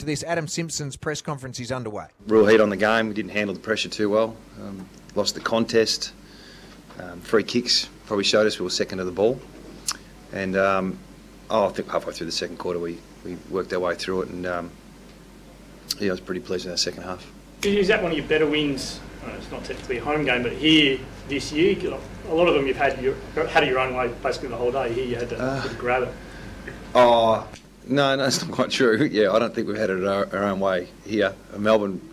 To this, Adam Simpson's press conference is underway. Real heat on the game. We didn't handle the pressure too well. Lost the contest. Free kicks probably showed us we were second to the ball. And I think halfway through the second quarter we worked our way through it, and I was pretty pleased in that second half. Is that one of your better wins? It's not technically a home game, but here this year, a lot of them you've had it your own way basically the whole day. Here you had to grab it. Oh, no, it's not quite true. Yeah, I don't think we've had it our own way here. Melbourne,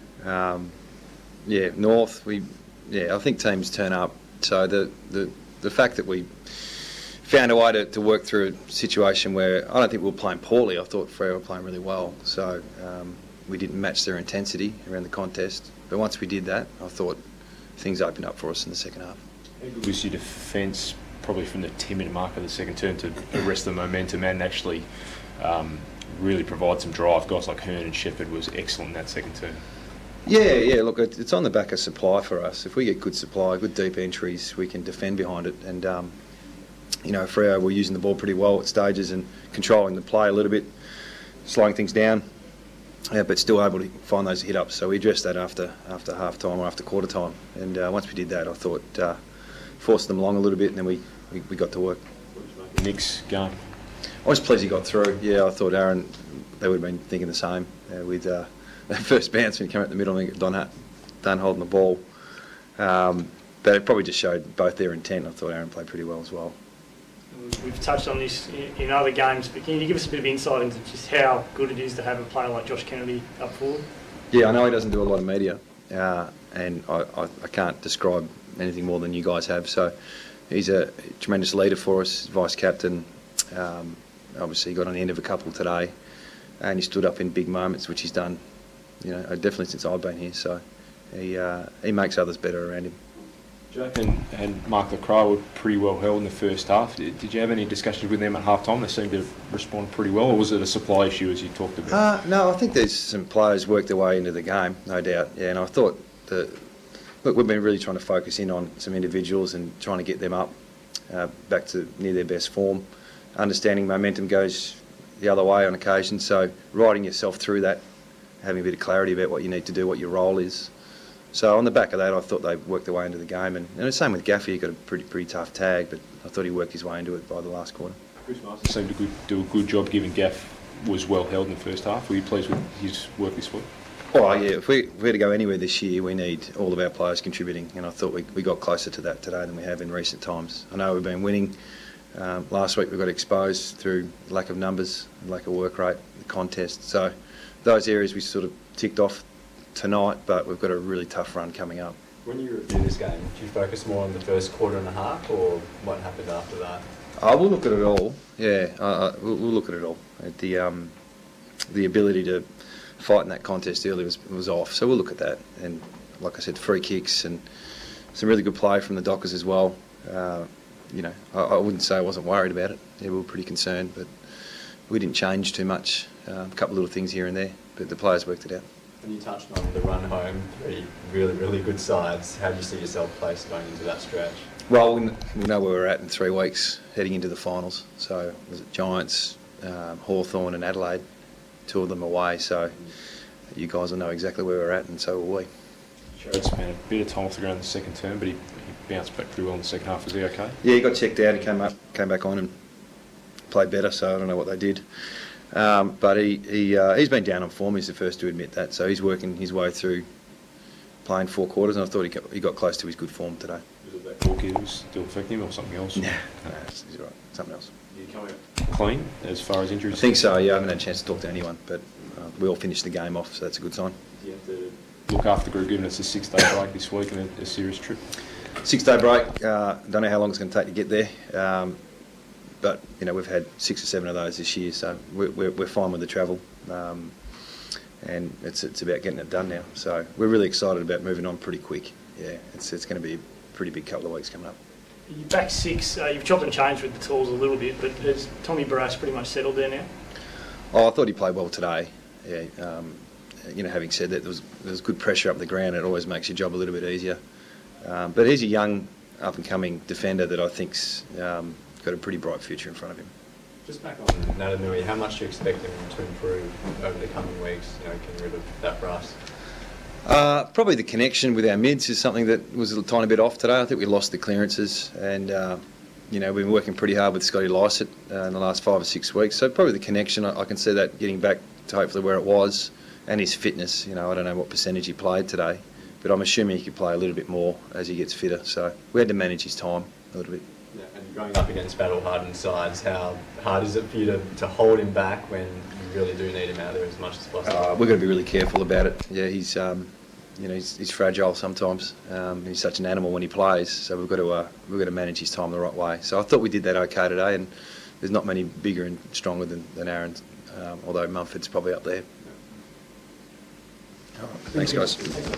North, I think teams turn up. So the fact that we found a way to work through a situation where I don't think we were playing poorly. I thought Freo were playing really well. So we didn't match their intensity around the contest. But once we did that, I thought things opened up for us in the second half. How good was your defence, probably from the 10-minute mark of the second term, to arrest the momentum and actually really provide some drive? Guys like Hearn and Shepherd was excellent in that second term. Yeah, look, it's on the back of supply for us. If we get good supply, good deep entries, we can defend behind it. And, Freo were using the ball pretty well at stages and controlling the play a little bit, slowing things down, but still able to find those hit-ups. So we addressed that after half-time or after quarter-time. And once we did that, I thought forced them along a little bit, and then we got to work. Nick's game? I was pleased he got through. Yeah, I thought Aaron, they would have been thinking the same with that first bounce when he came out the middle. I think Dunn holding the ball. But it probably just showed both their intent. I thought Aaron played pretty well as well. We've touched on this in other games, but can you give us a bit of insight into just how good it is to have a player like Josh Kennedy up forward? Yeah, I know he doesn't do a lot of media, and I can't describe anything more than you guys have. So he's a tremendous leader for us, vice captain. Obviously, he got on the end of a couple today, and he stood up in big moments, which he's done, definitely since I've been here. So he makes others better around him. Jake and Mark LaCroix were pretty well held in the first half. Did you have any discussions with them at half-time? They seemed to respond pretty well, or was it a supply issue, as you talked about? No, I think there's some players worked their way into the game, no doubt. Yeah, and I thought we've been really trying to focus in on some individuals and trying to get them up back to near their best form. Understanding momentum goes the other way on occasion, so riding yourself through that, having a bit of clarity about what you need to do, what your role is. So on the back of that, I thought they worked their way into the game, and the same with Gaffey. He got a pretty tough tag, but I thought he worked his way into it by the last quarter. Chris Martin seemed to do a good job, given Gaff was well held in the first half. Were you pleased with his work this week? Oh yeah, if we're to go anywhere this year, we need all of our players contributing, and I thought we got closer to that today than we have in recent times. I know we've been winning. Last week we got exposed through lack of numbers, lack of work rate, the contest. So those areas we sort of ticked off tonight, but we've got a really tough run coming up. When you review this game, do you focus more on the first quarter and a half, or what happened after that? We'll look at it all. Yeah, we'll look at it all. The ability to fight in that contest early was off, so we'll look at that. And like I said, free kicks and some really good play from the Dockers as well. I wouldn't say I wasn't worried about it. Yeah, we were pretty concerned, but we didn't change too much. A couple of little things here and there, but the players worked it out. When you touched on the run home, 3 really, really good sides, how do you see yourself placed going into that stretch? Well, we know where we're at in 3 weeks, heading into the finals. So was it Giants, Hawthorn and Adelaide, 2 of them away. So you guys will know exactly where we're at, and so will we. Sherrod spent a bit of time off the ground in the second term, but he bounced back pretty well in the second half. Was he okay? Yeah, he got checked out. He came back on and played better, so I don't know what they did. But he's been down on form. He's the first to admit that. So he's working his way through playing 4 quarters, and I thought he got close to his good form today. Was it that talk that was still affecting him, or something else? No, he's all right. Something else. Did he come out clean as far as injuries? I think so. Yeah, I haven't had a chance to talk to anyone, but we all finished the game off, so that's a good sign. Do you have to look after the group, given it's a 6-day break this week and a serious trip? 6-day break. Don't know how long it's going to take to get there. But we've had 6 or 7 of those this year, so we're fine with the travel, and it's about getting it done now. So we're really excited about moving on pretty quick. Yeah, it's going to be a pretty big couple of weeks coming up. You're back 6. You've chopped and changed with the tools a little bit, but has Tommy Barrass pretty much settled there now? Oh, I thought he played well today. Yeah, having said that, there was good pressure up the ground. It always makes your job a little bit easier. But he's a young, up and coming defender that I think's got a pretty bright future in front of him. Just back on Natanui, how much do you expect him to improve over the coming weeks, getting rid of that brass? Probably the connection with our mids is something that was a tiny bit off today. I think we lost the clearances, and we've been working pretty hard with Scotty Lycett in the last 5 or 6 weeks. So probably the connection, I can see that getting back to hopefully where it was, and his fitness. I don't know what percentage he played today, but I'm assuming he could play a little bit more as he gets fitter. So we had to manage his time a little bit. Yeah, and going up against battle-hardened sides, how hard is it for you to hold him back when you really do need him out there as much as possible? We've got to be really careful about it. Yeah, he's fragile sometimes. He's such an animal when he plays, so we've got to manage his time the right way. So I thought we did that okay today, and there's not many bigger and stronger than Aaron, although Mumford's probably up there. All right, thanks, guys.